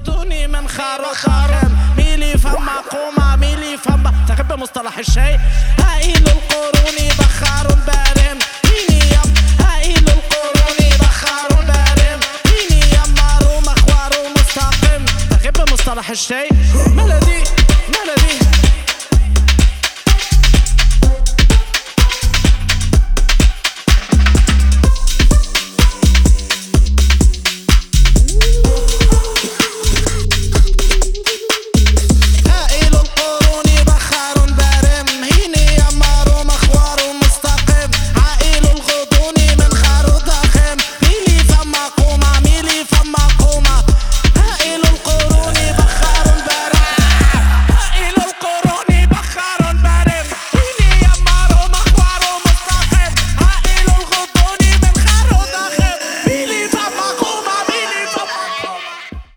طردوني من خارق ميلي فما قومة ميلي فما تغب مصطلح الشيء هائل القرون بخار بارم فيني يم هائل القرون بخار بارم فيني يم مارو مخوار مستقيم تغب مصطلح الشيء ملدي